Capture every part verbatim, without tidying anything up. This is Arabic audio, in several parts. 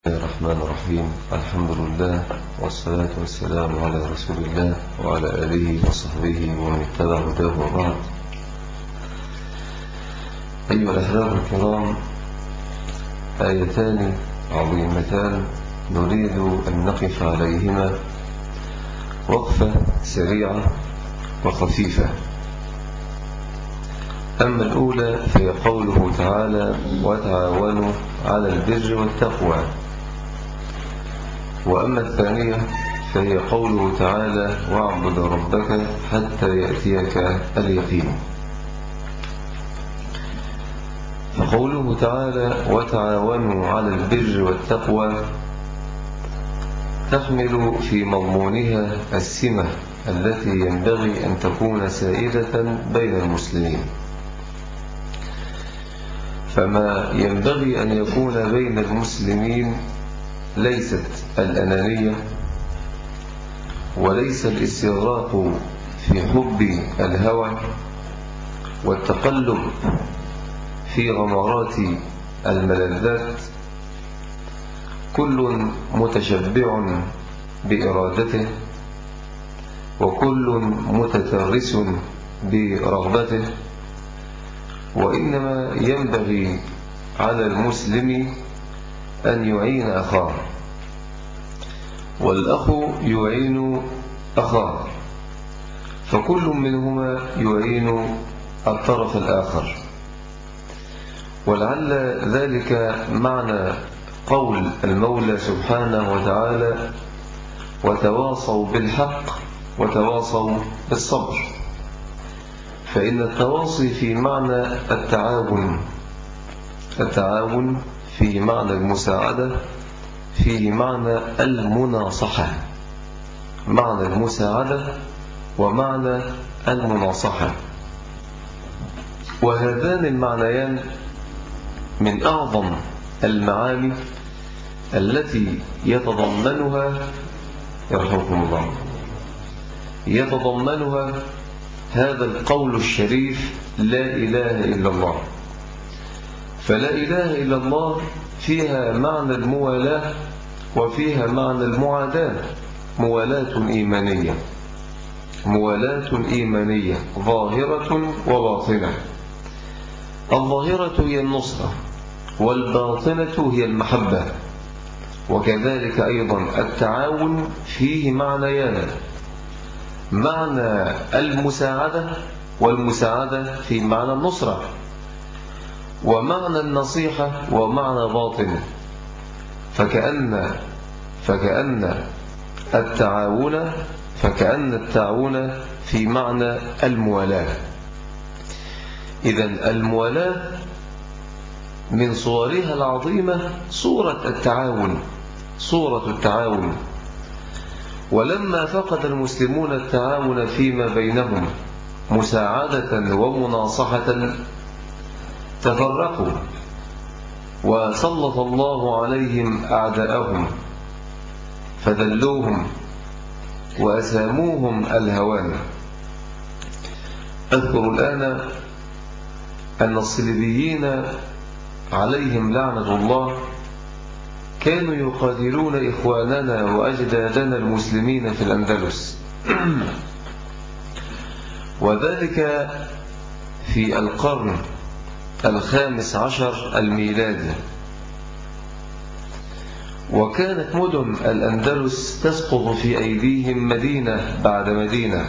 الرحمن الرحيم. الحمد لله والصلاة والسلام على رسول الله وعلى آله وصحبه ومن اتبع هداه وبعد. أيها الأحباب الكرام، آيتان عظيمتان نريد أن نقف عليهما وقفة سريعة وخفيفة. أما الأولى فهي قوله تعالى: وتعاونوا على البر والتقوى. وأما الثانية فهي قوله تعالى: واعبد ربك حتى يأتيك اليقين. فقوله تعالى: وتعاونوا على البر والتقوى تحمل في مضمونها السمة التي ينبغي أن تكون سائدة بين المسلمين. فما ينبغي أن يكون بين المسلمين ليست الأنانية، وليس الاستغراق في حب الهوى والتقلب في غمرات الملذات، كل متشبع بإرادته وكل متترس برغبته. وإنما ينبغي على المسلم أن يعين أخاه، والأخ يعين أخاه، فكل منهما يعين الطرف الآخر. ولعل ذلك معنى قول المولى سبحانه وتعالى: وتواصوا بالحق وتواصوا بالصبر. فإن التواصي في معنى التعاون، التعاون فيه معنى المساعدة، فيه معنى المناصحة، معنى المساعدة ومعنى المناصحة. وهذان المعنيان من أعظم المعاني التي يتضمنها يرحمكم الله يتضمنها هذا القول الشريف: لا إله إلا الله. فلا إله إلا الله فيها معنى الموالاة وفيها معنى المعاداة. موالاة إيمانية، موالاة إيمانية ظاهرة وباطنة. الظاهرة هي النصرة، والباطنة هي المحبة. وكذلك أيضا التعاون فيه معنيان: معنى المساعدة، والمساعدة في معنى النصرة، ومعنى النصيحة ومعنى باطن. فكأن فكأن التعاون فكأن التعاون في معنى الموالاة. إذن الموالاة من صورها العظيمة صورة التعاون، صورة التعاون. ولما فقد المسلمون التعاون فيما بينهم مساعدة ومناصحة تفرقوا، وسلط الله عليهم أعداءهم فذلوهم وأساموهم الهوان. أذكر الآن أن الصليبيين عليهم لعنة الله كانوا يقاتلون إخواننا وأجدادنا المسلمين في الأندلس، وذلك في القرن الخامس عشر الميلادي. وكانت مدن الأندلس تسقط في أيديهم مدينة بعد مدينة،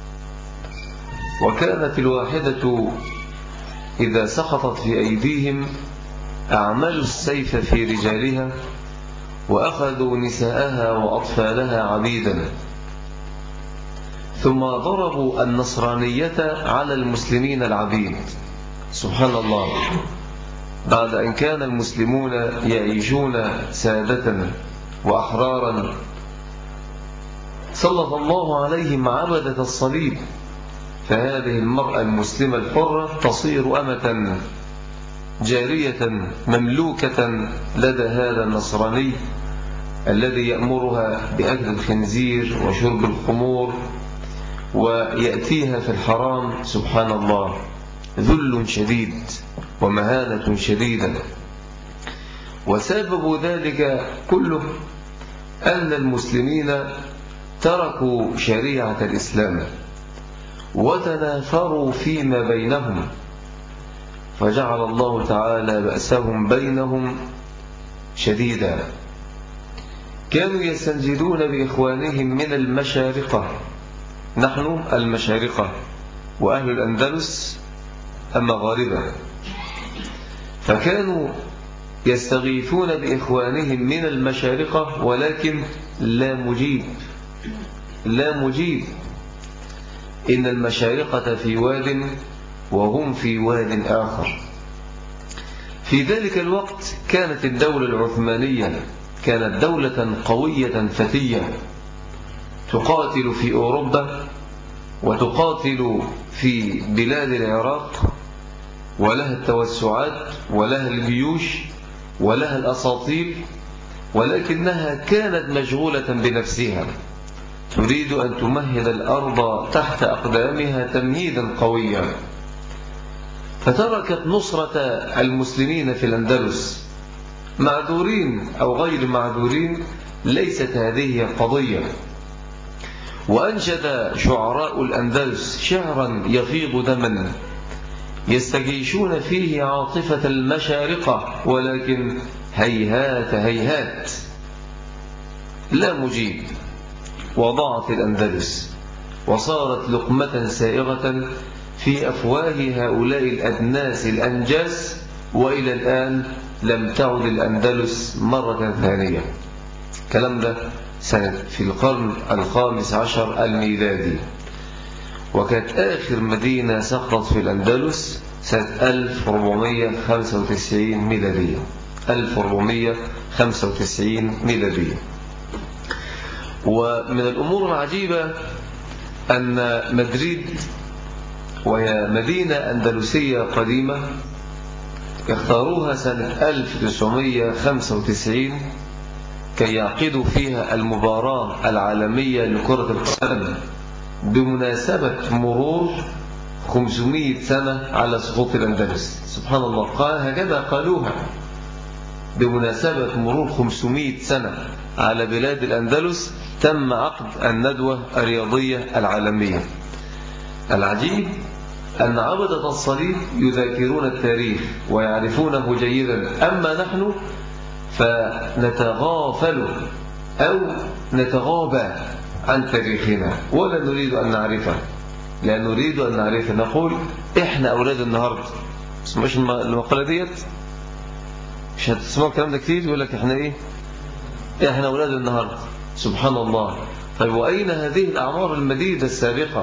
وكانت الواحدة إذا سقطت في أيديهم أعملوا السيف في رجالها وأخذوا نساءها وأطفالها عبيدا، ثم ضربوا النصرانية على المسلمين العبيد. سبحان الله، بعد أن كان المسلمون يعيشون سادة وأحرارا سلط الله عليهم عبدة الصليب، فهذه المرأة المسلمة الحرة تصير أمة جارية مملوكة لدى هذا النصراني الذي يأمرها بأكل الخنزير وشرب الخمور ويأتيها في الحرام. سبحان الله، ذل شديد ومهانة شديدة. وسبب ذلك كله أن المسلمين تركوا شريعة الإسلام وتنافروا فيما بينهم، فجعل الله تعالى بأسهم بينهم شديدا. كانوا يستنجدون بإخوانهم من المشارقة، نحن المشارقة وأهل الأندلس المغاربة، فكانوا يستغيثون بإخوانهم من المشارقة ولكن لا مجيب لا مجيب إن المشارقة في واد وهم في واد آخر. في ذلك الوقت كانت الدولة العثمانية كانت دولة قوية فتية، تقاتل في أوروبا وتقاتل في بلاد العراق، ولها التوسعات ولها الجيوش ولها الأساطيل، ولكنها كانت مشغولة بنفسها، تريد أن تمهد الأرض تحت أقدامها تمهيدا قويا، فتركت نصرة المسلمين في الأندلس معذورين أو غير معذورين، ليست هذه القضية. وأنشد شعراء الأندلس شعرا يفيض دما يستجيشون فيه عاطفة المشارقة، ولكن هيهات هيهات لا مجيب، وضاعت الأندلس وصارت لقمة سائغة في أفواه هؤلاء الأدناس الأنجاس، وإلى الآن لم تعد الأندلس مرة ثانية. الكلام ده سنة في القرن الخامس عشر الميلادي، وكانت آخر مدينة سقطت في الأندلس سنة ألف وأربعمائة وخمسة وتسعين ميلادية ألف وأربعمائة وخمسة وتسعين ميلادية. ومن الأمور العجيبة أن مدريد، وهي مدينة أندلسية قديمة، اختاروها سنة ألف وتسعمائة وخمسة وتسعين كي يعقدوا فيها المباراة العالمية لكرة القدم بمناسبة مرور خمسمائة سنة على سقوط الأندلس. سبحان الله، قال هكذا قالوها، بمناسبة مرور خمسمائة سنة على بلاد الأندلس تم عقد الندوة الرياضية العالمية. العجيب أن عبدة الصليب يذاكرون التاريخ ويعرفونه جيدا، أما نحن فنتغافل أو نتغابى عن تاريخنا ولا نريد أن نعرفه، لا نريد أن نعرفه. نقول إحنا أولاد النهاردة. مش المقالة ديت مش هتسمعوا الكلام ده كتير، يقول لك إحنا إيه إحنا أولاد النهاردة. سبحان الله. طيب وأين هذه الأعمار المديدة السابقة؟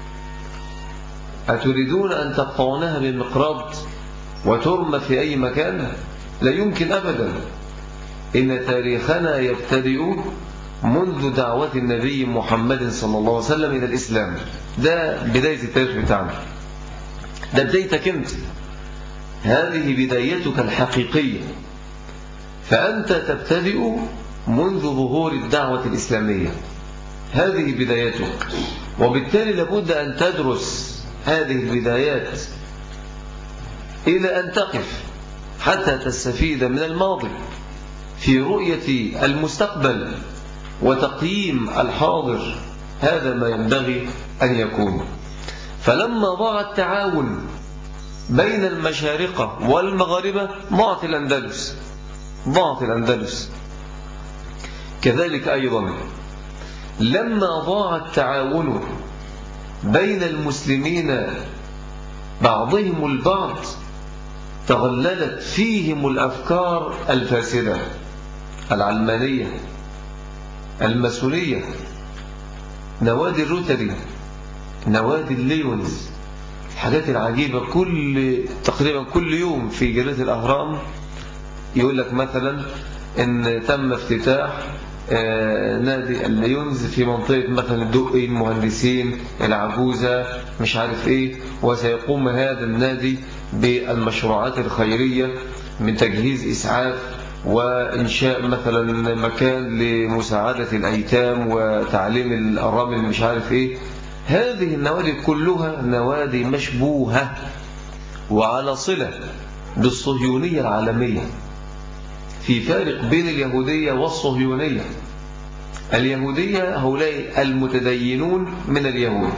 أتريدون أن تقطعونها بمقراض وترمى في أي مكان؟ لا يمكن أبدا. إن تاريخنا يبتدئ منذ دعوة النبي محمد صلى الله عليه وسلم إلى الإسلام. ده بداية التاريخ بتاعنا، ده بدايتك أنت، هذه بدايتك الحقيقية. فأنت تبتدئ منذ ظهور الدعوة الإسلامية، هذه بدايتك، وبالتالي لابد أن تدرس هذه البدايات إلى أن تقف حتى تستفيد من الماضي في رؤية المستقبل وتقييم الحاضر. هذا ما ينبغي أن يكون. فلما ضاع التعاون بين المشارقة والمغاربة ضاعت الأندلس ضاعت الأندلس كذلك أيضا لما ضاع التعاون بين المسلمين بعضهم البعض تغللت فيهم الأفكار الفاسدة، العلمانية، الماسونية، نوادي الروتري، نوادي الليونز، الحاجات العجيبة. كل تقريبا كل يوم في جريدة الأهرام يقول لك مثلا إن تم افتتاح نادي الليونز في منطقة مثلا الدقي، المهندسين، العجوزة، مش عارف ايه، وسيقوم هذا النادي بالمشروعات الخيرية من تجهيز إسعاف وإنشاء مثلا مكان لمساعدة الأيتام وتعليم الأرامل، مش عارف ايه. هذه النوادي كلها نوادي مشبوهة وعلى صلة بالصهيونية العالمية. في فارق بين اليهودية والصهيونية. اليهودية هؤلاء المتدينون من اليهود،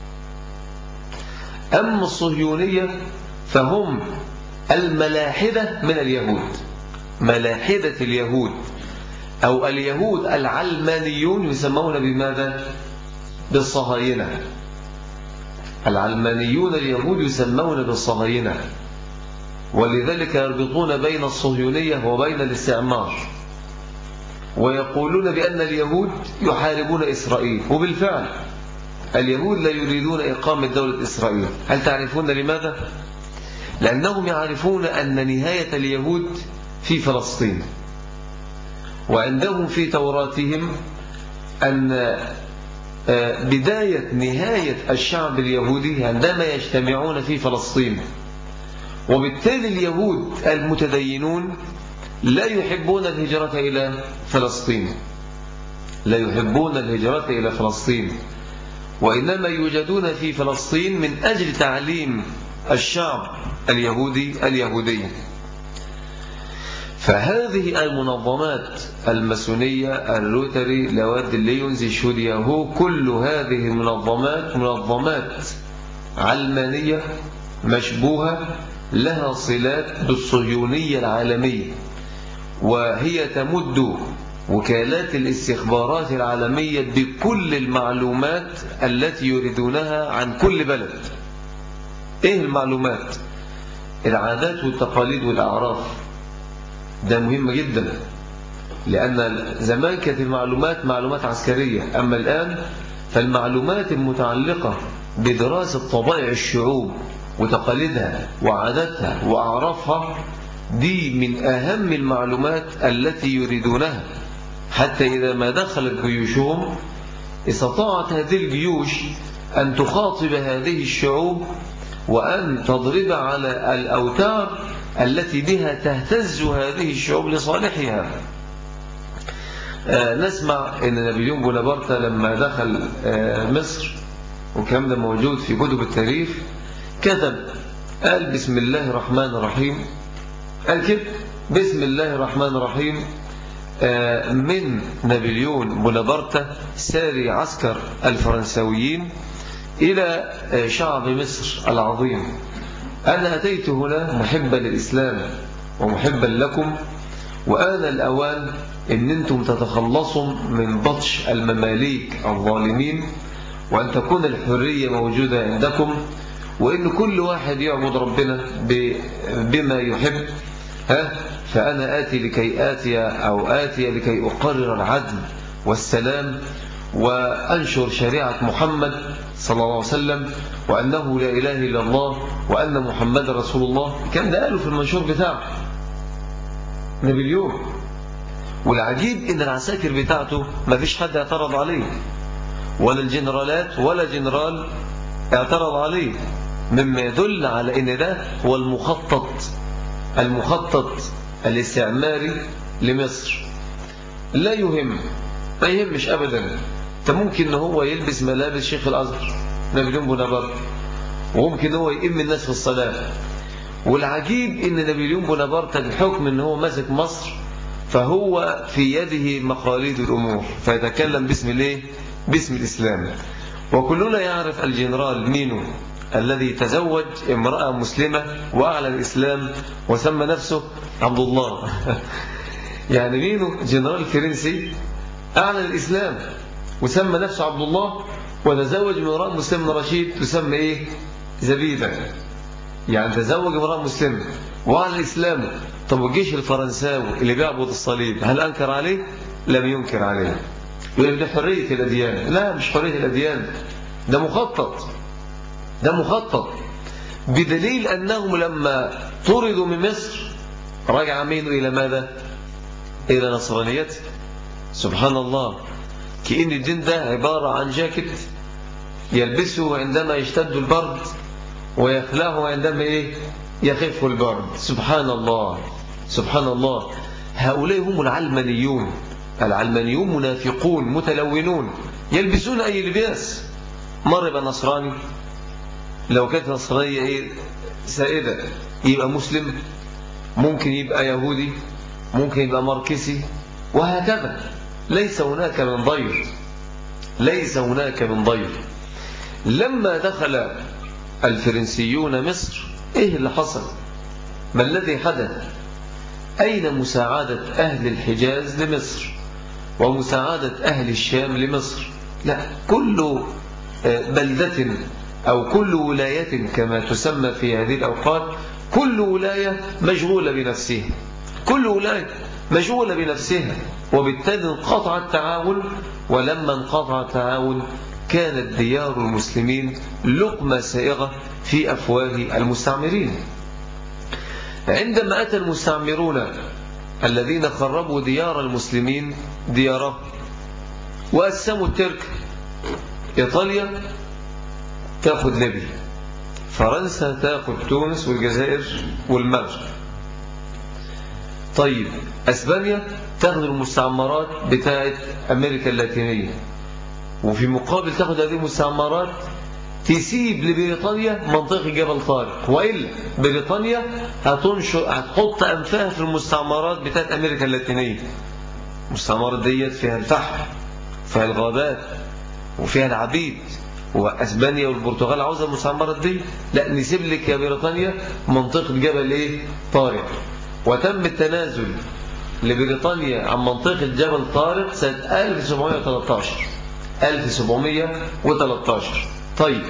أما الصهيونية فهم الملاحدة من اليهود، ملاحدة اليهود أو اليهود العلمانيون يسمون بماذا؟ بالصهاينة. العلمانيون اليهود يسمون بالصهاينة، ولذلك يربطون بين الصهيونية وبين الاستعمار، ويقولون بأن اليهود يحاربون إسرائيل، وبالفعل اليهود لا يريدون إقامة دولة إسرائيل. هل تعرفون لماذا؟ لأنهم يعرفون أن نهاية اليهود في فلسطين، وعندهم في توراتهم أن بداية نهاية الشعب اليهودي عندما يجتمعون في فلسطين، وبالتالي اليهود المتدينون لا يحبون الهجرة إلى فلسطين، لا يحبون الهجرة إلى فلسطين، وإنما يوجدون في فلسطين من أجل تعليم الشعب اليهودي اليهودية. فهذه المنظمات الماسونية، الروتري، لواد الليونز، شودياهو، كل هذه المنظمات منظمات علمانية مشبوهة لها صلات بالصهيونية العالمية، وهي تمد وكالات الاستخبارات العالمية بكل المعلومات التي يريدونها عن كل بلد. ايه المعلومات؟ العادات والتقاليد والأعراف. ده مهم جدا، لأن زمان كانت المعلومات معلومات عسكرية، أما الآن فالمعلومات المتعلقة بدراسة طبائع الشعوب وتقاليدها وعاداتها وأعرافها دي من أهم المعلومات التي يريدونها، حتى إذا ما دخلت جيوشهم استطاعت هذه الجيوش أن تخاطب هذه الشعوب وأن تضرب على الأوتار التي بها تهتز هذه الشعوب لصالحها. آه نسمع أن نابليون بونابرت لما دخل آه مصر، وكان ده موجود في كتب التاريخ، كتب قال بسم الله الرحمن الرحيم، قال كده بسم الله الرحمن الرحيم آه من نابليون بونابرت ساري عسكر الفرنساويين إلى آه شعب مصر العظيم، أنا أتيت هنا محبا للإسلام ومحبا لكم، وآن الأوان أن أنتم تتخلصوا من بطش المماليك الظالمين، وأن تكون الحرية موجودة عندكم، وأن كل واحد يعبد ربنا بما يحب. ها فأنا آتي لكي آتي أو آتي لكي أقرر العدل والسلام وأنشر شريعة محمد صلى الله عليه وسلم، وأنه لا إله إلا الله وأن محمد رسول الله. كان ده قاله في المنشور بتاعه نابليون. والعجيب إن العساكر بتاعته ما فيش حد اعترض عليه، ولا الجنرالات ولا جنرال اعترض عليه، مما يدل على إن ده هو المخطط المخطط الاستعماري لمصر. لا يهم، ما يهمش أبدا. انت ممكن ان هو يلبس ملابس شيخ الأزهر نابليون بونابرت، وممكن هو يئم الناس في الصلاة. والعجيب ان نابليون بونابرت بحكم ان هو ماسك مصر فهو في يده مقاليد الأمور، فيتكلم باسم الايه؟ باسم الإسلام. وكلنا يعرف الجنرال مينو الذي تزوج امرأة مسلمة وأعلن الإسلام وسمى نفسه عبد الله. يعني مينو جنرال فرنسي أعلن الإسلام وسمى نفسه عبد الله، وتزوج امرأة مسلمة رشيد تسمى إيه؟ زبيدة. يعني تزوج امرأة مسلمة وأعلن الإسلام. طب والجيش الفرنساوي اللي بيعبد الصليب هل أنكر عليه؟ لم ينكر عليه. يقول ده حرية الأديان. لا، مش حرية الأديان، ده مخطط، ده مخطط، بدليل أنهم لما طردوا من مصر رجع مين إلى ماذا؟ إلى نصرانيته. سبحان الله، كأن الدين ده عبارة عن جاكيت يلبسه عندما يشتد البرد ويخلعه عندما إيه؟ يخف البرد. سبحان الله، سبحان الله. هؤلاء هم العلمانيون. العلمانيون منافقون متلونون يلبسون أي لباس. مر يبقى نصراني، لو كانت نصرانية إيه سائدة يبقى مسلم، ممكن يبقى يهودي، ممكن يبقى ماركسي، وهكذا. ليس هناك من ضير، ليس هناك من ضير. لما دخل الفرنسيون مصر، إيه اللي حصل؟ ما الذي حدث؟ أين مساعدة أهل الحجاز لمصر ومساعدة أهل الشام لمصر؟ لا، كل بلدة أو كل ولاية كما تسمى في هذه الأوقات، كل ولاية مشغولة بنفسها، كل ولاية مشغولة بنفسها، وبالتالي انقطع التعاون. ولما انقطع التعاون كانت ديار المسلمين لقمة سائغة في أفواه المستعمرين. عندما أتى المستعمرون الذين خربوا ديار المسلمين ديارهم وقسموا الترك، إيطاليا تأخذ ليبيا، فرنسا تأخذ تونس والجزائر والمغرب، طيب أسبانيا تأخذ المستعمرات بتاعت أمريكا اللاتينية، وفي مقابل تأخذ هذه المستعمرات تسيب لبريطانيا منطقة جبل طارق، وإلا بريطانيا هتنشر هتحط أنفها في المستعمرات بتاعت أمريكا اللاتينية. المستعمرات ديت فيها الفحم، فيها الغابات، وفيها العبيد، وأسبانيا والبرتغال عاوزة المستعمرات دي، لا نسيب لك يا بريطانيا منطقة جبل إيه؟ طارق. وتم التنازل لبريطانيا عن منطقة جبل طارق سنة ألف وسبعمائة وثلاثة عشر ألف وسبعمائة وثلاثة عشر. طيب،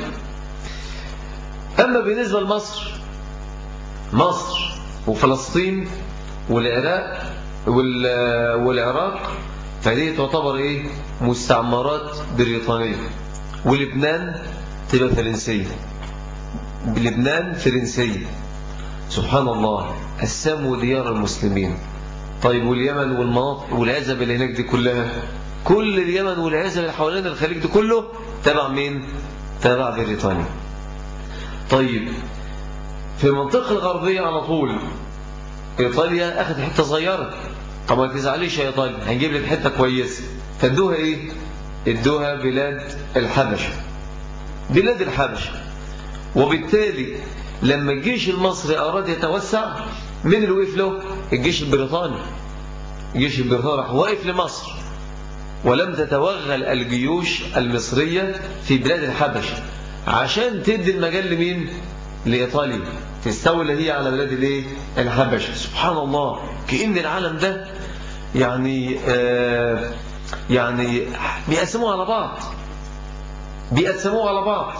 أما بالنسبة لمصر، مصر وفلسطين والعراق والعراق فهذه تعتبر إيه؟ مستعمرات بريطانية. ولبنان تبقى فرنسية، لبنان فرنسية. سبحان الله، قسموا ديار المسلمين. طيب واليمن والمناطق والعزب اللي هناك دي كلها، كل اليمن والعزب اللي حوالين الخليج ده كله تبع مين؟ تبع بريطانيا. طيب في المنطقة الغربية على طول إيطاليا أخذت حتة صغيرة. طب ما تزعليش يا إيطاليا، هنجيب لك حتة كويسة. فادوها إيه؟ ادوها بلاد الحبشة، بلاد الحبشة. وبالتالي لما الجيش المصري أراد يتوسع، من اللي وقف له؟ الجيش البريطاني. الجيش البريطاني راح واقف لمصر، ولم تتوغل الجيوش المصرية في بلاد الحبشة عشان تدي المجال لمين؟ لإيطاليا تستولى هي على بلاد الايه؟ الحبشة. سبحان الله، كأن العالم ده يعني آه يعني بيقسموه على بعض، بيقسموه على بعض.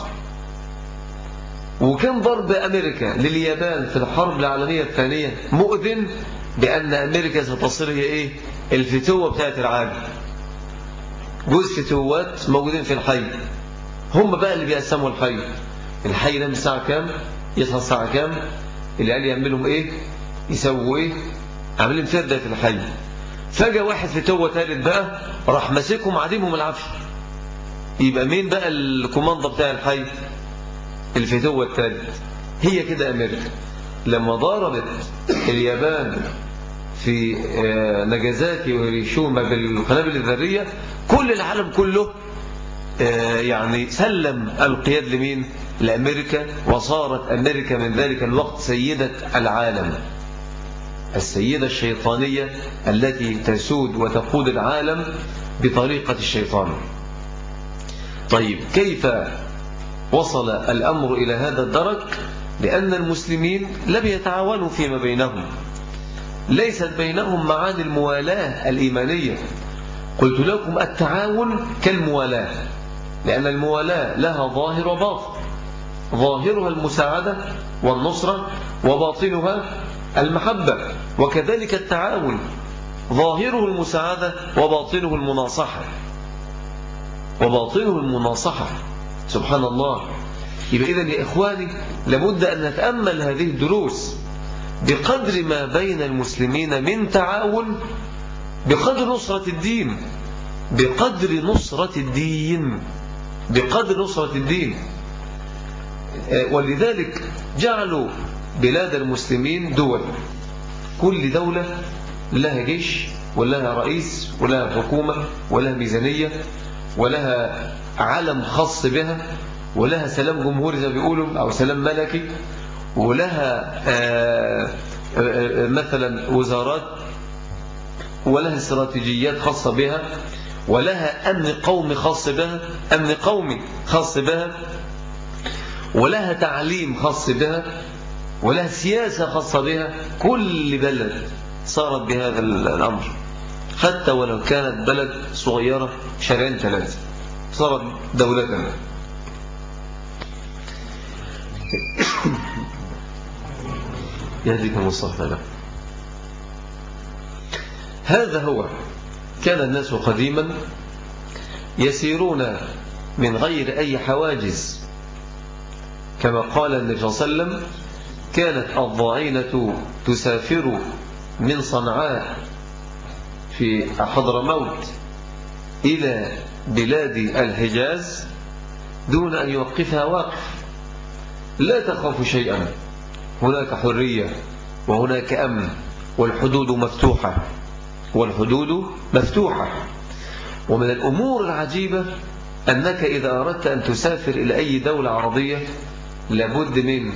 وكان ضرب أمريكا لليابان في الحرب العالمية الثانية مؤذن، بأن أمريكا ستصير هي إيه؟ الفتوة بتاعت العالم. جزء فتوات موجودين في الحي، هم بقى اللي بيقسموا الحي. الحي ده من الساعة كام؟ يصحى الساعة كام؟ اللي قال يعملهم إيه؟ يسووا إيه؟ عاملين فردة في الحي. فجأة واحد فتوة ثالث بقى راح ماسكهم عديمهم العافية. يبقى مين بقى الكوماندة بتاع الحي؟ الفتوة الثالث. هي كده أمريكا لما ضربت اليابان في ناجازاكي وهيروشيما بالقنابل الذرية، كل العالم كله يعني سلم القياد لمين؟ لأمريكا. وصارت أمريكا من ذلك الوقت سيدة العالم، السيدة الشيطانية التي تسود وتقود العالم بطريقة الشيطان. طيب كيف وصل الأمر إلى هذا الدرك؟ لأن المسلمين لم يتعاونوا فيما بينهم، ليست بينهم معاني الموالاة الإيمانية. قلت لكم التعاون كالموالاة، لأن الموالاة لها ظاهر وباطن. ظاهرها المساعدة والنصرة، وباطنها المحبة. وكذلك التعاون ظاهره المساعدة وباطنه المناصحة، وباطنه المناصحة. سبحان الله. يبقى إذن يا إخواني لابد أن نتأمل هذه الدروس. بقدر ما بين المسلمين من تعاون، بقدر نصرة الدين، بقدر نصرة الدين، بقدر نصرة الدين. ولذلك جعلوا بلاد المسلمين دول، كل دولة لها جيش ولها رئيس ولها حكومة ولها ميزانية ولها علم خاص بها ولها سلام جمهوري زي ما بيقولوا أو سلام ملكي، ولها آآ آآ مثلا وزارات ولها استراتيجيات خاصة بها، ولها أمن قومي خاص بها، أمن قومي خاص بها، ولها تعليم خاص بها، ولها سياسة خاصة بها. كل بلد صارت بهذا الأمر، حتى ولو كانت بلد صغيرة شارعين ثلاثة صارت دولة. يهديكم الصحة. هذا هو. كان الناس قديما يسيرون من غير أي حواجز، كما قال النبي صلى الله عليه وسلم: كانت الضعينة تسافر من صنعاء في حضرموت إلى بلاد الحجاز دون أن يوقفها واقف، لا تخاف شيئا، هناك حرية وهناك أمن، والحدود مفتوحة، والحدود مفتوحة. ومن الأمور العجيبة أنك إذا أردت أن تسافر إلى أي دولة عربية لابد من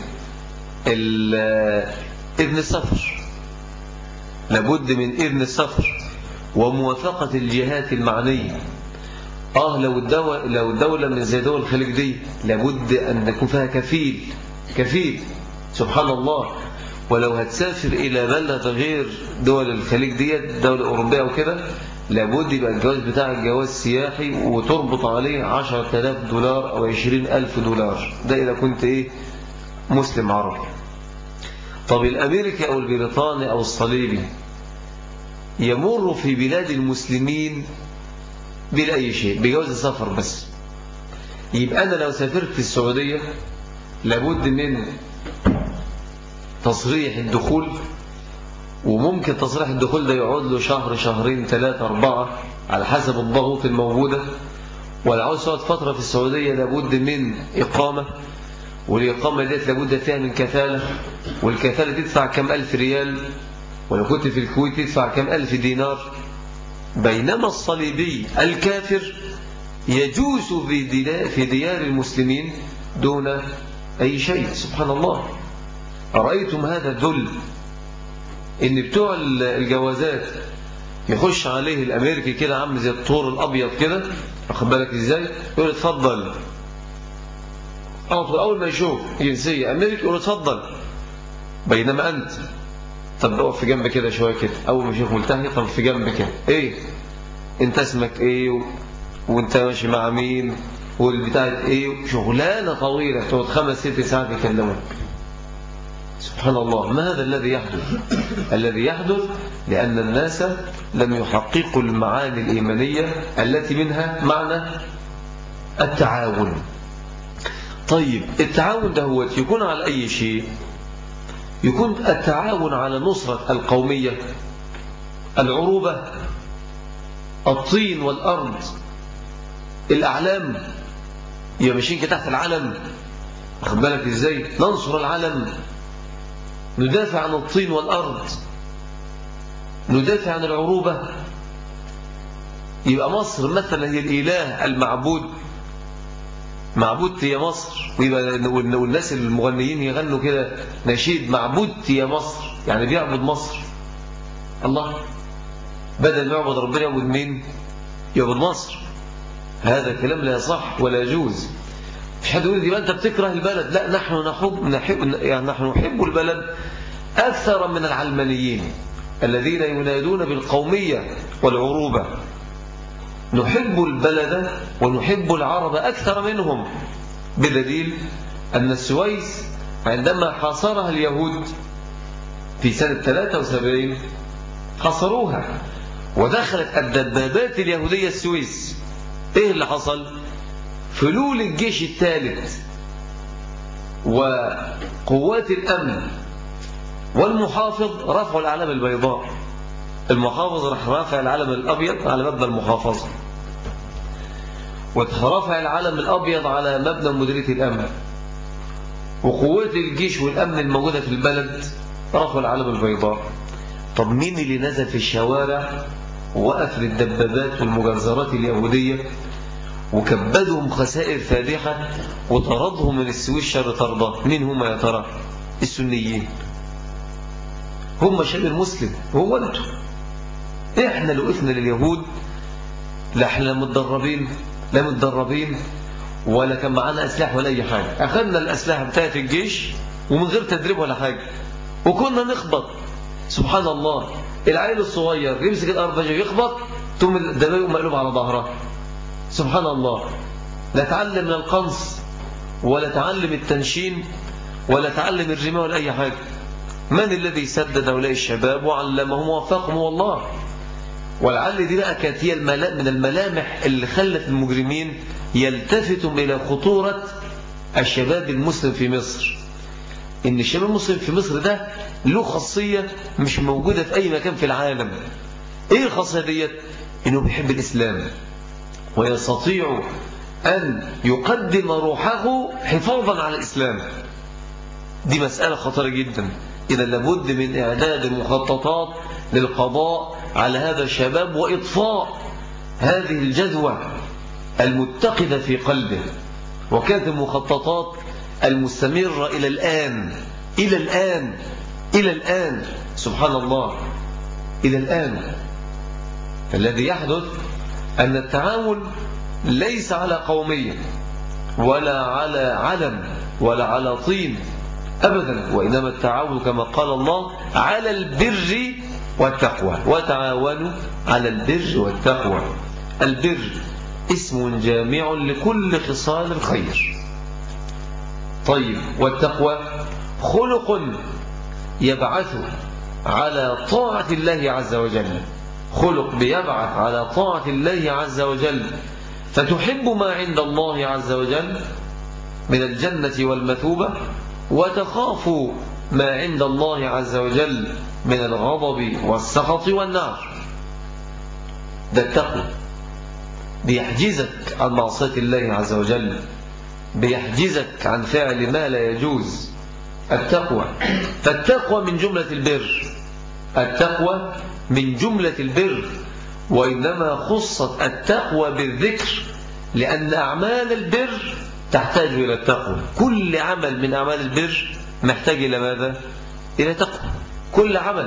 إذن السفر، لابد من إذن السفر وموافقة الجهات المعنية. آه لو الدولة, لو الدولة من زي دول الخليج دي لابد أن يكون فيها كفيل كفيل سبحان الله. ولو هتسافر إلى بلد غير دول الخليج دي، دولة أوروبية وكده، لابد يبقى الجواز بتاعك جواز سياحي وتربط عليه عشرة آلاف دولار أو عشرين ألف دولار، ده إذا كنت إيه مسلم عربي. طب الأمريكي أو البريطاني أو الصليبي يمر في بلاد المسلمين بلا أي شيء، بجواز السفر بس. يبقى أنا لو سافرت في السعودية لابد من تصريح الدخول، وممكن تصريح الدخول ده يقعد له شهر شهرين ثلاثة أربعة على حسب الضغوط الموجودة. ولو عاوز تقعد فترة في السعودية لابد من إقامة، والإقامة ديت لابد فيها من كفالة، والكفالة تدفع كم ألف ريال، ولو كنت في الكويت تدفع كم ألف دينار. بينما الصليبي الكافر يجوز في ديار المسلمين دون أي شيء. سبحان الله. أرأيتم هذا الذل؟ إن بتوع الجوازات يخش عليه الأمريكي كده عامل زي الطور الأبيض كده، واخد بالك إزاي؟ يقول اتفضل. أول ما يشوف جنسية أمريكي يقول اتفضل. بينما أنت طب اقف في جنب كده شوية كده، أول ما يشوف ملتحي طب في جنب كده، إيه أنت اسمك إيه و... وأنت ماشي مع مين والبتاعة إيه، شغلانة طويلة تقعد خمس ست ساعات يكلمك. سبحان الله. ما هذا الذي يحدث؟ الذي يحدث لأن الناس لم يحققوا المعاني الإيمانية التي منها معنى التعاون. طيب التعاون ده هو يكون على أي شيء؟ يكون التعاون على نصرة القومية، العروبة، الطين والأرض، الأعلام. يبقى ماشيين كده تحت العلم، واخد بالك ازاي؟ ننصر العلم، ندافع عن الطين والأرض، ندافع عن العروبة. يبقى مصر مثلا هي الإله المعبود، معبودتي يا مصر. ويبقى والناس المغنيين يغنوا كده نشيد معبودتي يا مصر، يعني بيعبد مصر. الله، بدل ما يعبد ربنا يعبد مين؟ يعبد مصر. هذا كلام لا يصح ولا يجوز. مش حد يقول يبقى أنت بتكره البلد. لا، نحن نحب, نحب يعني نحن نحب البلد أكثر من العلمانيين الذين ينادون بالقومية والعروبة. نحب البلد ونحب العرب أكثر منهم، بدليل أن السويس عندما حاصرها اليهود في سنة ثلاثة وسبعين حاصروها ودخلت الدبابات اليهودية السويس. إيه اللي حصل؟ فلول الجيش الثالث وقوات الأمن والمحافظ رفعوا العلم البيضاء. المحافظ راح رافع العلم الأبيض على مبنى المحافظة، ورفع العلم الأبيض على مبنى مديرية الأمن، وقوات الجيش والأمن الموجودة في البلد رفعوا العلم البيضاء. طب مين اللي نزل في الشوارع ووقف للدبابات والمجزرات اليهودية وكبدهم خسائر فادحة وطردهم من السويس شر طردة؟ مين هم يا ترى؟ السنيين. هم شعب المسلم، هو أنتم. إحنا لو وقفنا لليهود لا احنا متدربين لا متدربين ولا كان معانا أسلحة ولا أي حاجة. أخذنا الأسلحة بتاعت الجيش ومن غير تدريب ولا حاجة، وكنا نخبط. سبحان الله، العيل الصغير يمسك الأربجة ويخبط ثم الدبابة مقلوب على ظهرها. سبحان الله، لا تعلم من القنص ولا تعلم التنشين ولا تعلم الرماء ولا أي حاجة. من الذي سدد هؤلاء الشباب وعلمهم ووفقهم؟ والله. ولعل دي بقى كانت هي من الملامح اللي خلت المجرمين يلتفتوا إلى خطورة الشباب المسلم في مصر. إن الشباب المسلم في مصر ده له خاصية مش موجودة في أي مكان في العالم. إيه الخاصية ديت؟ إنه بيحب الإسلام ويستطيع أن يقدم روحه حفاظا على الإسلام. دي مسألة خطيرة جدا. إذا لابد من إعداد مخططات للقضاء على هذا الشباب وإطفاء هذه الجذوة المتقدة في قلبه. وكانت المخططات المستمرة إلى الآن إلى الآن إلى الآن سبحان الله إلى الآن. الذي يحدث أن التعامل ليس على قومية ولا على علم ولا على طين أبدا، وإنما التعاون كما قال الله على البر والتقوى، وتعاونوا على البر والتقوى. البر اسم جامع لكل خصال الخير. طيب، والتقوى خلق يبعث على طاعة الله عز وجل، خلق بيبعث على طاعة الله عز وجل، فتحب ما عند الله عز وجل من الجنة والمثوبة، وتخاف ما عند الله عز وجل من الغضب والسخط والنار. ده التقوى، بيحجزك عن معصية الله عز وجل، بيحجزك عن فعل ما لا يجوز. التقوى، فالتقوى من جملة البر، التقوى من جملة البر، وإنما خصت التقوى بالذكر لأن أعمال البر تحتاج إلى التقوى. كل عمل من أعمال البر محتاج إلى ماذا؟ إلى تقوى. كل عمل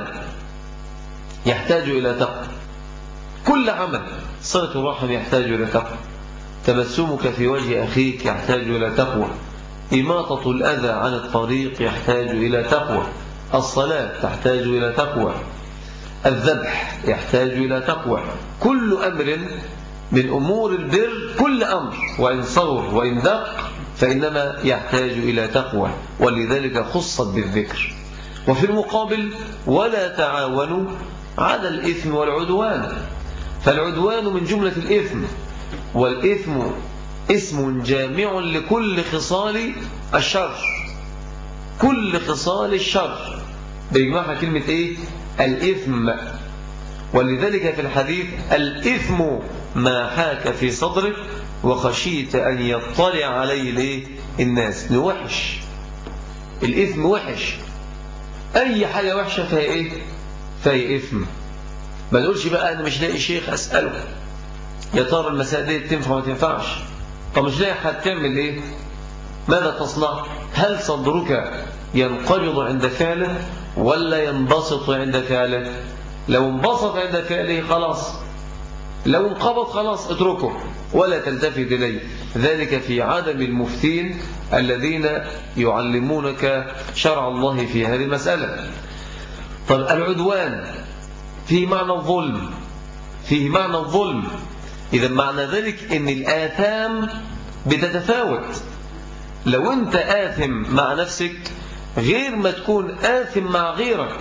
يحتاج إلى تقوى، كل عمل. صلة الرحم يحتاج إلى تقوى، تبسمك في وجه أخيك يحتاج إلى تقوى، إماطة الأذى عن الطريق يحتاج إلى تقوى، الصلاة تحتاج إلى تقوى، الذبح يحتاج إلى تقوى. كل أمر من أمور البر، كل أمر وإن صغر وإن دق فإنما يحتاج إلى تقوى، ولذلك خصت بالذكر. وفي المقابل ولا تعاونوا على الإثم والعدوان، فالعدوان من جملة الإثم، والإثم اسم جامع لكل خصال الشر، كل خصال الشر بيجمعها كلمة إيه؟ الإثم. ولذلك في الحديث الإثم ما حاك في صدرك وخشيت أن يطلع عليه ليه الناس. نوحش، الإثم وحش، أي حاجة وحشة فهي إيه؟ فهي إثم. ما نقولش بقى أنا مش لاقي شيخ أسأله يا ترى المسائل دي تنفع وما تنفعش. طب مش لاقي حد، تعمل إيه؟ ماذا تصنع؟ هل صدرك ينقبض عند فعله ولا ينبسط عند فعله؟ لو انبسط عند فعله خلاص، لو انقبض خلاص اتركه ولا تلتفت إليه. ذلك في عدم المفتين الذين يعلمونك شرع الله في هذه المسألة. طب العدوان فيه معنى الظلم، فيه معنى الظلم. إذا معنى ذلك أن الآثام بتتفاوت. لو أنت آثم مع نفسك غير ما تكون آثم مع غيرك.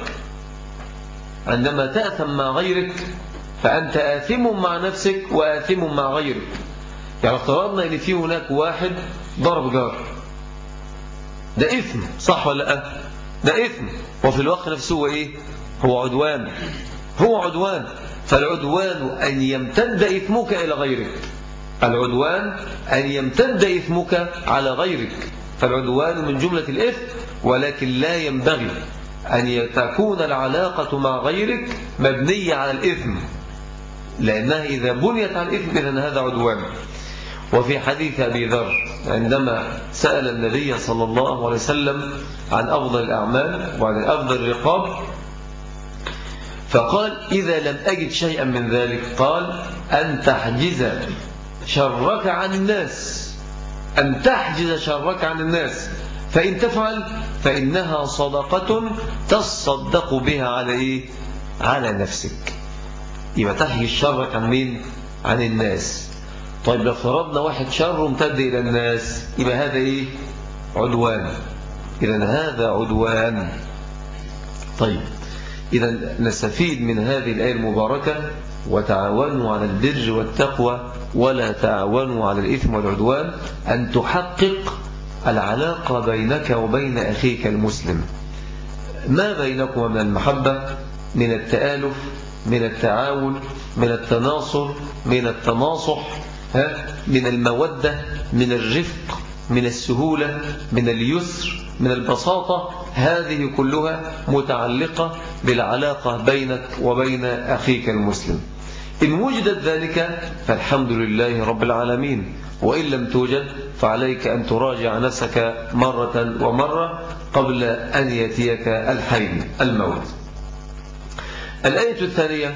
عندما تأثم مع غيرك فأنت آثم مع نفسك وآثم مع غيرك. يعني افترضنا أن في هناك واحد ضرب جار، ده إثم صح ولا لا؟ ده إثم، وفي الوقت نفسه هو إيه؟ هو عدوان، هو عدوان. فالعدوان أن يمتد إثمك إلى غيرك، العدوان أن يمتد إثمك على غيرك. فالعدوان من جملة الإثم، ولكن لا ينبغي أن تكون العلاقة مع غيرك مبنية على الإثم، لأنها إذا بنيت على الإثم إذن هذا عدوان. وفي حديث أبي ذر عندما سأل النبي صلى الله عليه وسلم عن أفضل الأعمال وعن أفضل الرقاب، فقال إذا لم أجد شيئا من ذلك قال أن تحجز شرك عن الناس، أن تحجز شرك عن الناس، فإن تفعل فإنها صدقة تصدق بها على إيه؟ على نفسك. يبقى تحجز شرك عن مين؟ عن الناس. طيب لو فرضنا واحد شر امتد إلى الناس يبقى هذا إيه؟ عدوان. إذن هذا عدوان. طيب إذن نستفيد من هذه الآية المباركة وتعاونوا على البر والتقوى ولا تعاونوا على الإثم والعدوان، أن تحقق العلاقة بينك وبين أخيك المسلم، ما بينكم من المحبة، من التآلف، من التعاون، من التناصر، من التناصح، من المودة، من الرفق، من السهولة، من اليسر، من البساطة. هذه كلها متعلقة بالعلاقة بينك وبين أخيك المسلم. إن وجدت ذلك فالحمد لله رب العالمين، وإن لم توجد فعليك أن تراجع نفسك مرة ومرة قبل أن يأتيك الحين الموت. الآية الثانية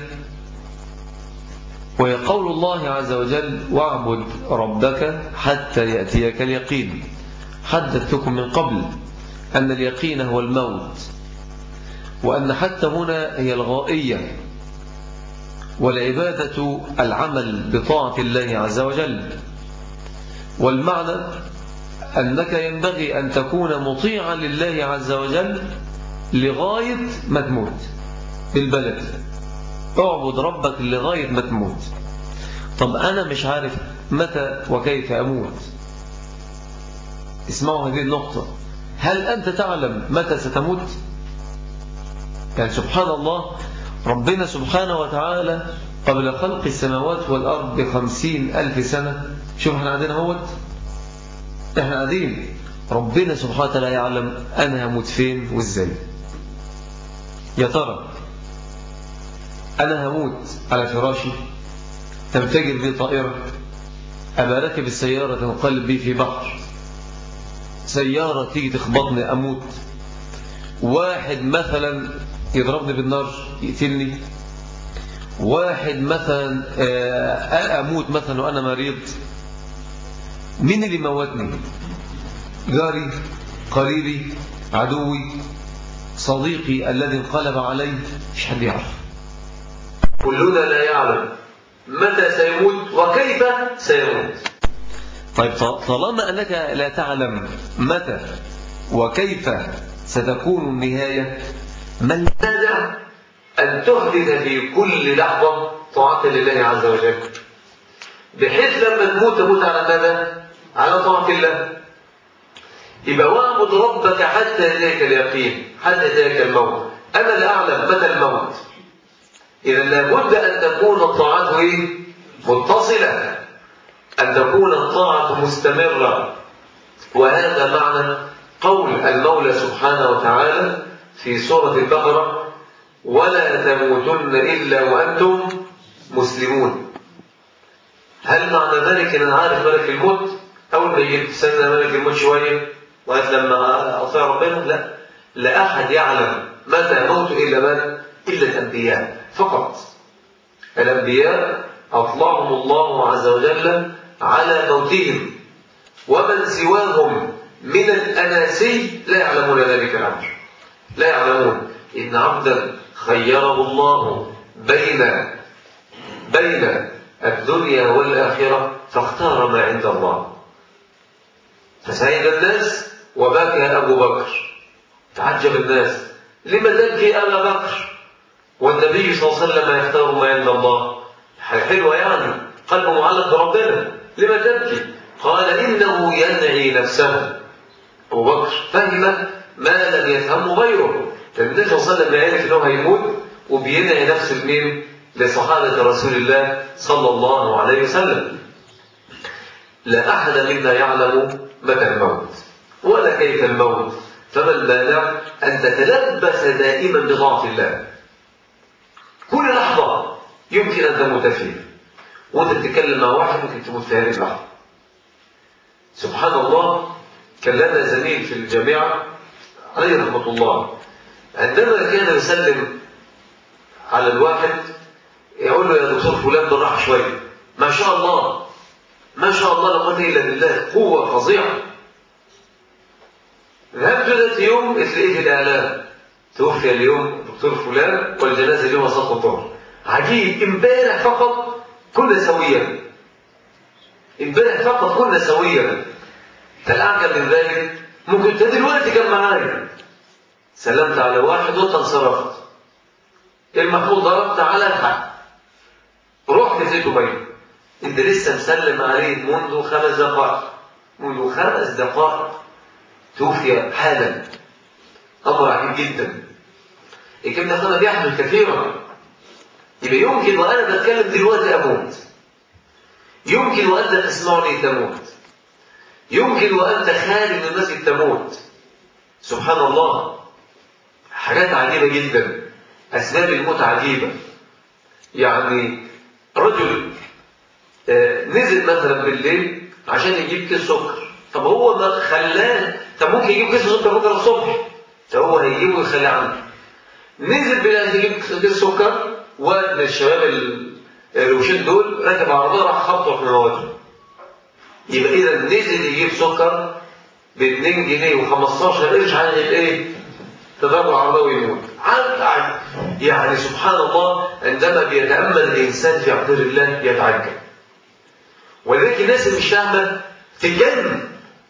وهي قول الله عز وجل واعبد ربك حتى يأتيك اليقين. حدثتكم من قبل أن اليقين هو الموت، وأن حتى هنا هي الغائية، والعبادة العمل بطاعة الله عز وجل. والمعنى أنك ينبغي أن تكون مطيعا لله عز وجل لغاية ما تموت بالبلد. اعبد ربك لغاية ما تموت. طب أنا مش عارف متى وكيف أموت. اسمعوا هذه النقطة. هل أنت تعلم متى ستموت؟ يعني سبحان الله، ربنا سبحانه وتعالى قبل خلق السماوات والأرض بخمسين ألف سنة، شوف احنا قاعدين اهوت، احنا قاعدين، ربنا سبحانه وتعالى يعلم أنا هموت فين وإزاي. يا ترى أنا هموت على فراشي تنفجر بي طائرة، أبقى راكب السيارة تنقلب بي في بحر، سيارة تيجي تخبطني أموت، واحد مثلا يضربني بالنار يقتلني، واحد مثلا أموت مثلا وأنا مريض. مين اللي موتني؟ جاري، قريبي، عدوي، صديقي الذي انقلب علي؟ مش حد يعرف. كلنا لا يعلم متى سيموت وكيف سيموت. طيب طالما أنك لا تعلم متى وكيف ستكون النهاية، ما المانع أن تحدث في كل لحظة طاعة لله عز وجل، بحيث لما تموت تموت على ماذا؟ على طاعة الله. يبقى واعبد ربك حتى يأتيك اليقين، حتى يأتيك الموت. أنا لا أعلم متى الموت، إذا لابد أن تكون الطاعة إيه؟ متصلة، أن تكون الطاعة مستمرة. وهذا معنى قول المولى سبحانه وتعالى في سورة البقرة ولا تموتن إلا وأنتم مسلمون. هل معنى ذلك أن أنا عارف ملك الموت أول ما يجي تستنى ملك الموت شوية وقت لما أطيع ربنا؟ لا، لا أحد يعلم متى موت إلا من؟ إلا الأنبياء فقط. الأنبياء أطلعهم الله عز وجل على موتهم، ومن سواهم من الأناسي لا يعلمون ذلك الأمر، لا يعلمون. إن عبدا خيره الله بين بين الدنيا والآخرة فاختار ما عند الله، فسعيد الناس وبكى أبو بكر. تعجب الناس، لما تبكي أبا بكر والنبي صلى الله عليه وسلم يختار ما عند الله؟ حلوة يعني، قلبه معلق بربنا، لما تبكي؟ قال إنه ينعي نفسه. أبو بكر فهم ما لم يفهمه غيره. النبي صلى الله عليه وسلم يعرف أنه هيموت وبينعي نفسه لمين؟ لصحابة رسول الله صلى الله عليه وسلم. لا أحد منا يعلم متى الموت ولا كيف الموت، فما المانع أن تتلبس دائما بطاعة الله. كل لحظة يمكن أن تموت فيها، وأنت بتتكلم مع واحد ممكن تموت في هذه اللحظة. سبحان الله، كان لنا زميل في الجامعة عليه رحمة الله، عندما كان يسلم على الواحد يقول له يا دكتور فلان بالراحة شوية، ما شاء الله ما شاء الله لا قوة إلا بالله، قوة فظيعة. ذهبت ذات يوم تلاقيه في الإعلام توفي اليوم دكتور فلان والجنازة اليوم صلاة الظهر. عجيب، امبارح فقط كنا سويا، امبارح فقط كنا سويا. فالأعجب من ذلك ممكن انت دلوقتي كان معايا سلمت على واحد وانت انصرفت، المفروض ضربت على الحق، رحت في دبي، انت لسه مسلم عليه منذ خمس دقائق، منذ خمس دقائق توفي حالا. امر عجيب جدا. الكلام ده اخوانا بيحدث كثيرا. يبقى يمكن وانا بتكلم دلوقتي اموت، يمكن وانت تسمعني تموت، يمكن وانت خارج من المسجد تموت. سبحان الله، حاجات عجيبه جدا، اسباب الموت عجيبه. يعني رجل نزل مثلا بالليل عشان يجيب كيس سكر، طب هو ما خلاه، طب ممكن يجيب كيس سكر بكره الصبح، طب هو هيجيبه ويخليه عنده. نزل بالليل يجيب كيس سكر، واد من الشباب الروشين دول راكب عربيه راح خبطه في مواجهه. يبقى اذا نزل يجيب سكر ب اتنين جنيه وخمستاشر قرش عشان ايه؟ تضرب العربيه ويموت. يعني سبحان الله، عندما بيتامل الانسان في اقدار الله يتعجب. ولذلك الناس اللي مش فاهمه تتجنن.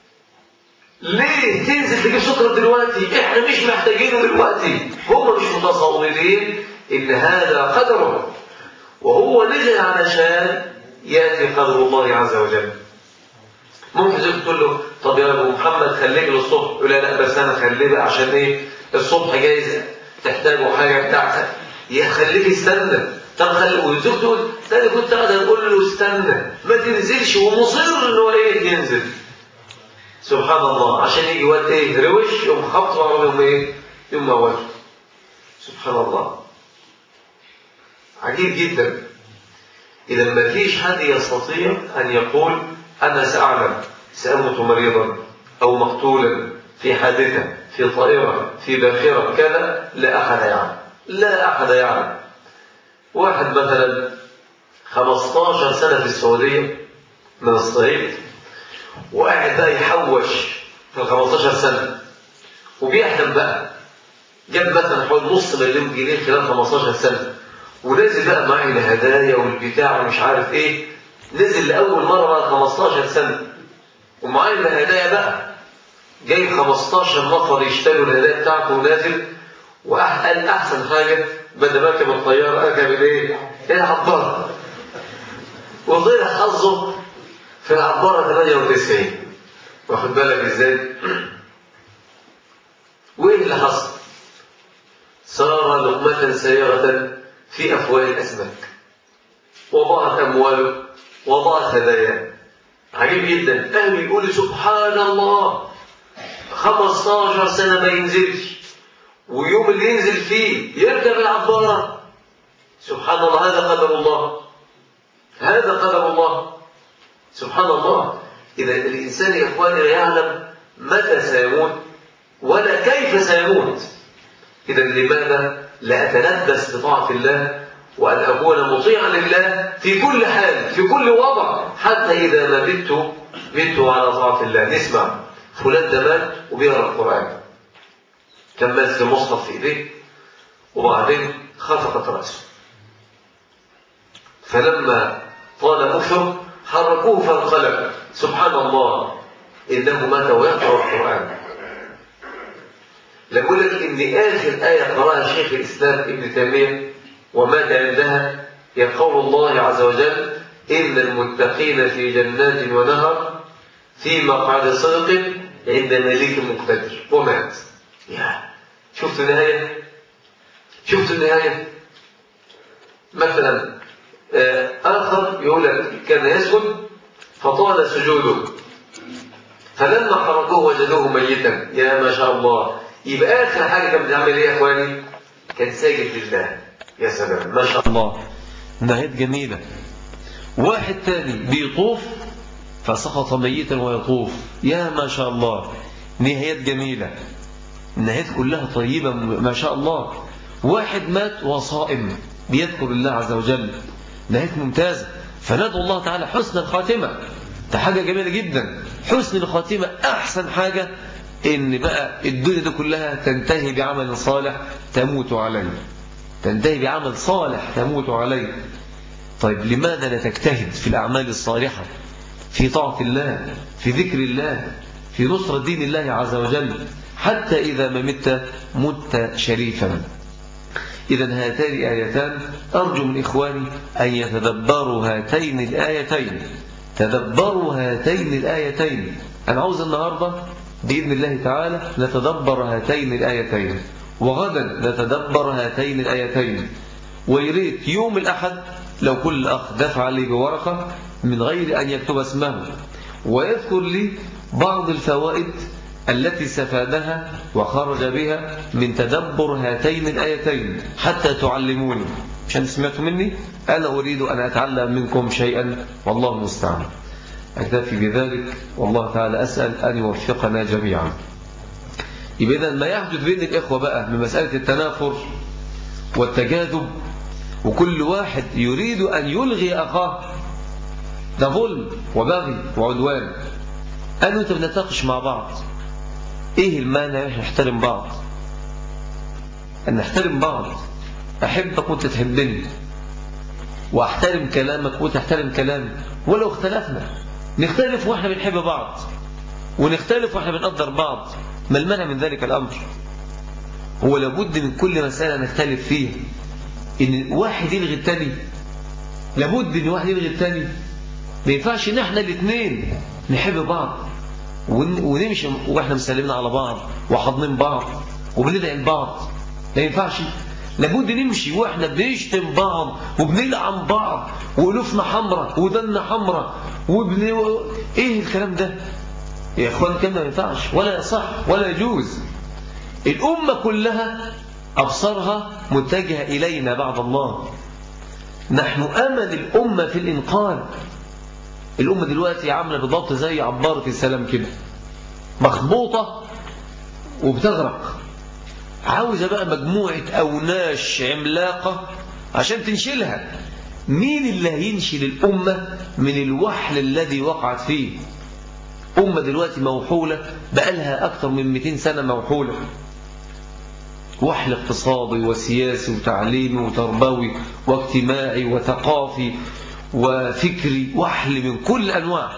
ليه تنزل تجيب سكر دلوقتي؟ احنا مش محتاجينه دلوقتي. هم مش متصورين ان هذا قدره، وهو نزل علشان ياتي قدر الله عز وجل. ممكن زوجته تقول له طب يا ابو محمد خليك للصبح، يقول لا لا بس انا خليه بقى عشان ايه؟ الصبح جايز تحتاجوا حاجه بتاع، يا خليك استنى. طب خلي، وزوجته تقول انا كنت قاعد اقول له استنى ما تنزلش، ومصر ان هو ايه ينزل. سبحان الله، عشان يجي وقت ايه روش يوم خبط وعربي يوم ايه يوم موت. سبحان الله، عجيب جدا. اذا ما فيش حد يستطيع ان يقول انا ساعلم ساموت مريضا او مقتولا في حادثه في طائره في باخره كذا، لا احد يعلم، لا احد يعلم. واحد مثلا خمستاشر سنه في السعوديه من الصعيد، وقاعد بقى يحوش في الخمستاشر سنه وبيحلم بقى، جاب مثلا حوالي نص مليون جنيه خلال خمستاشر سنه، ونزل بقى معي الهدايا والبتاع ومش عارف ايه. نزل لاول مره بعد خمستاشر سنه ومعايا الهدايا بقى، جاي خمستاشر نفر يشتروا الهدايا بتاعته ونازل. وقال احسن حاجه بدل ما ركب الطياره اركب الايه؟ العباره. وضيع حظه في العباره ثمانية وتسعين. واخد بالك ازاي؟ وايه اللي حصل؟ صار لقمه سيغه في افواه الاسماك، وضاعت امواله وضاعت هداياه. عجيب جدا. اهله يقول سبحان الله، خمستاشر سنه ما ينزلش، ويوم اللي ينزل فيه يركب العباره. سبحان الله، هذا قدر الله، هذا قدر الله. سبحان الله. اذا الانسان يا اخواني لا يعلم متى سيموت ولا كيف سيموت. اذا لماذا لا اتلبس بطاعه الله وأن أكون مطيعا لله في كل حال في كل وضع، حتى إذا ما بت بت على طاعة الله. نسمع فلان ده مات وبيقرأ القرآن، كان ماسك المصحف في إيديه وبعدين خفقت رأسه، فلما طال مكثه حركوه فانقلب. سبحان الله، إنه مات ويقرأ القرآن. لأقول لك إن آخر آية قرأها شيخ الإسلام ابن تيمية ومات عندها هي قول الله عز وجل إن المتقين في جنات ونهر في مقعد صدق عند مليك مقتدر، ومات. يا شفت النهاية؟ شفت النهاية؟ مثلا آخر يقول لك كان يسجد فطال سجوده فلما خرجوه وجدوه ميتا. يا ما شاء الله. يبقى آخر حاجة كان بيعمل إيه يا إخواني؟ كان ساجد لله. يا سلام، ما شاء الله، نهاية جميلة. واحد تاني بيطوف فسقط ميتا ويطوف. يا ما شاء الله، نهايات جميلة، النهايات كلها طيبة ما شاء الله. واحد مات وصائم بيذكر الله عز وجل، نهاية ممتازة. فندعو الله تعالى حسن الخاتمة، ده حاجة جميلة جدا. حسن الخاتمة أحسن حاجة إن بقى الدنيا دي كلها تنتهي بعمل صالح تموت عليه، تنتهي بعمل صالح تموت عليه. طيب لماذا لا تجتهد في الأعمال الصالحة، في طاعة الله، في ذكر الله، في نصرة دين الله عز وجل، حتى إذا ما مت مت شريفا. إذن هاتان آيتان أرجو من إخواني أن يتدبروا هاتين الآيتين، تدبروا هاتين الآيتين. أنا عاوز النهاردة بإذن الله تعالى نتدبر هاتين الآيتين، وغدا نتدبر هاتين الآيتين. ويريد يوم الأحد لو كل أخ دفع لي بورقة من غير أن يكتب اسمه ويذكر لي بعض الفوائد التي استفادها وخرج بها من تدبر هاتين الآيتين، حتى تعلموني. عشان سمعتوا مني أنا أريد أن أتعلم منكم شيئا، والله المستعان. أكتفي بذلك، والله تعالى أسأل أن يوفقنا جميعا. يبقى ما يحدث بين الإخوة بقى من مسألة التنافر والتجاذب، وكل واحد يريد أن يلغي أخاه، ده ظلم وبغي وعدوان. أنا وأنت بنتناقش مع بعض، إيه المانع إحنا نحترم بعض؟ أن نحترم بعض، أحبك وأنت تحبني، وأحترم كلامك وأنت تحترم كلامي. ولو اختلفنا نختلف وإحنا بنحب بعض، ونختلف وإحنا بنقدر بعض، ما المانع من ذلك الأمر؟ هو لابد من كل مسألة نختلف فيها إن واحد يلغي التاني، لابد إن واحد يلغي التاني. ما ينفعش إن إحنا الاثنين نحب بعض ونمشي وإحنا مسلمين على بعض وحاضنين بعض وبندعي لبعض، ما ينفعش. لابد نمشي وإحنا بنشتم بعض وبنلعن بعض وقلوفنا حمرة ودنا حمرة وبن... إيه الكلام ده يا إخوان؟ كلام ما ينفعش ولا يصح ولا يجوز. الأمة كلها أبصارها متجهة إلينا بعد الله، نحن أمل الأمة في الإنقاذ. الأمة دلوقتي عاملة بالضبط زي عبارة السلام كده، مخبوطة وبتغرق، عاوزة بقى مجموعة أوناش عملاقة عشان تنشلها. مين اللي هينشل الأمة من الوحل الذي وقعت فيه؟ أمة دلوقتي موحولة بقالها أكثر من مئتين سنة موحولة، وحل اقتصادي وسياسي وتعليمي وتربوي واجتماعي وثقافي وفكري، وحل من كل أنواع.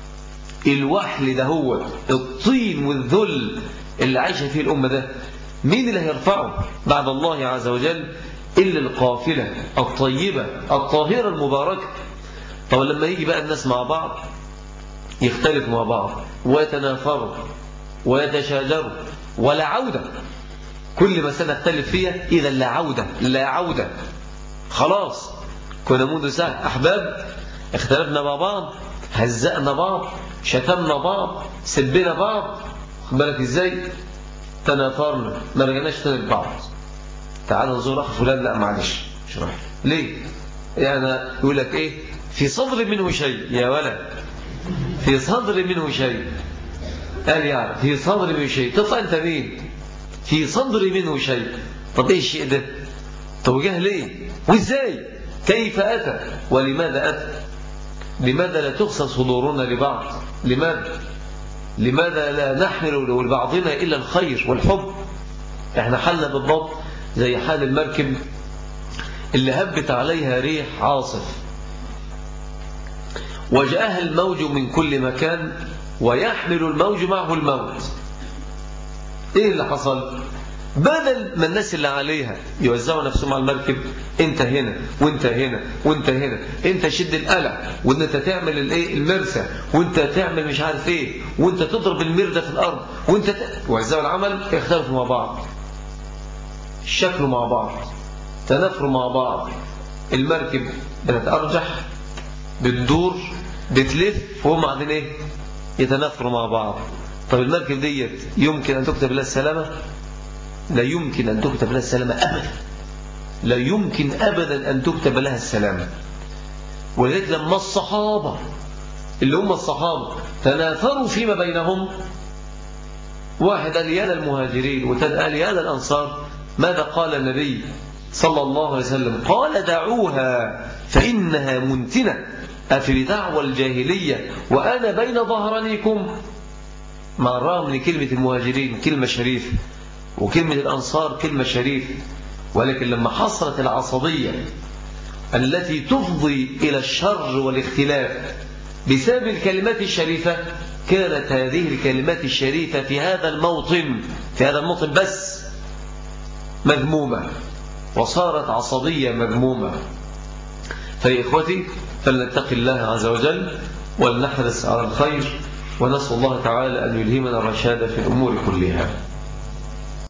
الوحل ده هو الطين والذل اللي عايشة فيه الأمة ده، مين اللي هيرفعه بعد الله عز وجل إلا القافلة الطيبة الطاهرة المباركة. طب لما يجي بقى الناس مع بعض يختلفوا مع بعض ويتنافروا ويتشاجروا ولا عودة، كل ما سنختلف فيها إذا لا عودة لا عودة. خلاص كنا منذ ساعة أحباب، اختلفنا مع بعض، هزأنا بعض، شتمنا بعض، سبنا بعض، خد بالك ازاي، تنافرنا، ما رجعناش تاني لبعض. تعال نزور أخ فلان، لا معلش شرح ليه يعني، يقول لك ايه في صدر منه شيء يا ولد، في صدر منه شيء، قال يعني في صدر منه شيء. تطلع انت مين؟ في صدر منه شيء. طب ايه الشيء ده؟ طب جه ليه وازاي؟ كيف أتى ولماذا أتى؟ لماذا لا تغسل صدورنا لبعض؟ لماذا لماذا لا نحمل لبعضنا إلا الخير والحب؟ احنا حالنا بالضبط زي حال المركب اللي هبت عليها ريح عاصف وجاءها الموج من كل مكان ويحمل الموج معه الموت. ايه اللي حصل؟ بدل ما الناس اللي عليها يوزعوا نفسهم على المركب، انت هنا وانت هنا وانت هنا، انت شد القلع وانت تعمل الايه المرسى وانت تعمل مش عارف ايه وانت تضرب المردة في الارض وانت ت... وزعوا العمل، اختلفوا مع بعض، شكلوا مع بعض، تنافروا مع بعض، المركب بتتأرجح بتدور بتلف وهم قاعدين ايه يتنافروا مع بعض. طب المركب ديت يمكن ان تكتب لها السلامه؟ لا يمكن أن تكتب لها السلامة أبدا، لا يمكن أبدا أن تكتب لها السلامة. ولذلك لما الصحابة اللي هم الصحابة تنافروا فيما بينهم، واحد قال يا للمهاجرين وثاني قال يا للأنصار، ماذا قال النبي صلى الله عليه وسلم قال دعوها فإنها منتنة أفي دعوى الجاهلية وأنا بين ظهرانيكم. مع الرغم من كلمة المهاجرين كلمة شريفة وكلمة الأنصار كلمة شريفة، ولكن لما حصلت العصبية التي تفضي إلى الشر والاختلاف بسبب الكلمات الشريفة، كانت هذه الكلمات الشريفة في هذا الموطن في هذا الموطن بس مذمومة، وصارت عصبية مذمومة. فيا إخوتي فلنتقي الله عز وجل ولنحرص على الخير، ونسأل الله تعالى أن يلهمنا الرشاد في الأمور كلها.